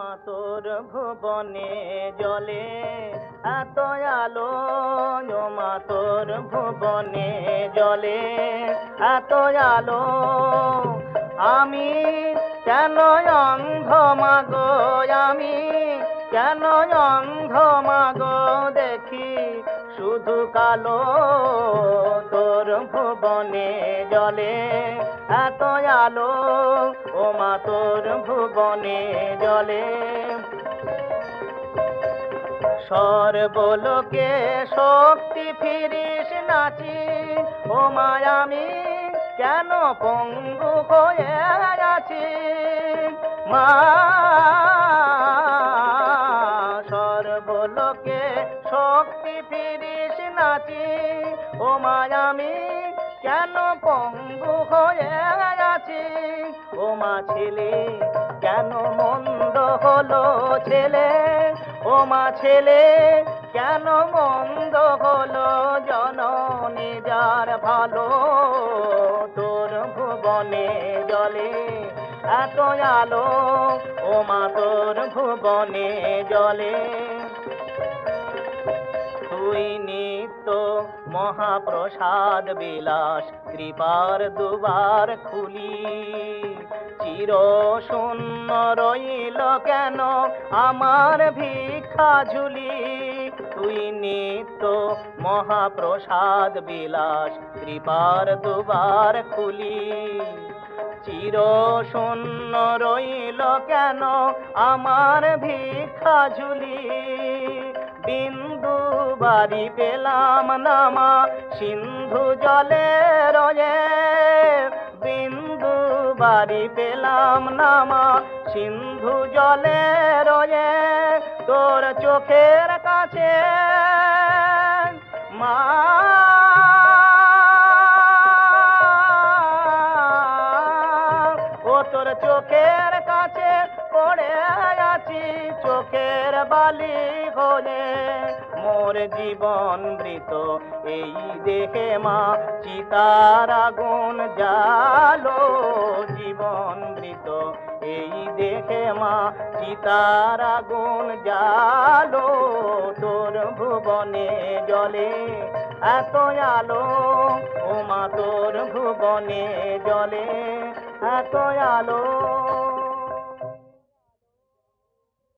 তোর ভুবনে জলে এত আলো, ও মা তোর ভুবনে জলে এত আলো। আমি কেন অন্ধ মাগো, আমি কেন অন্ধ মাগো, দেখি শুধু কালো। তোর ভুবনে জলে এত আলো, ও মা তোর ভুবনে জলে। সর্বলোকে শক্তি ফিরিস নাচি, ও মা আমি কেন পঙ্গু হয়ে আছি। মা সর্বলোকে শক্তি ফিরিস নাচি, ও মা আমি কেন পঙ্গু হয়ে আছি। ও মা ছেলে কেন মন্দ হলো ছেলে, ও মা ছেলে কেন মন্দ হলো, জননী যার ভালো। তোর ভুবনে জলে এত আলো, ও মা তোর ভুবনে জলে। তুই নিত্য মহাপ্রসাদ বিলাস, কৃপার দুবার খুলি। চির শূন্য রইল কেন আমার ভিক্ষা ঝুলি। তুই নিত্য মহাপ্রসাদ বিলাস, কৃপার দুবার খুলি। চির শূন্য রইল কেন আমার ভিক্ষা ঝুলি। বিন্দু বাড়ি পেলাম না মা সিন্ধু জলে রয়ে, বিন্দু বাড়ি পেলাম না মা সিন্ধু জলে রয়ে। তোর চোখের কাছে মা, ও তোর চোখের কাছে পড়ে আছি, চোখের বালি হয়ে মোর জীবন মৃত। এই দেখে মা চিতার আগুন জালো, জীবন মৃত এই দেখে মা চিতার আগুন জালো। তোর ভুবনে জলে এত আলো, ও মা তোর ভুবনে জলে এত আলো।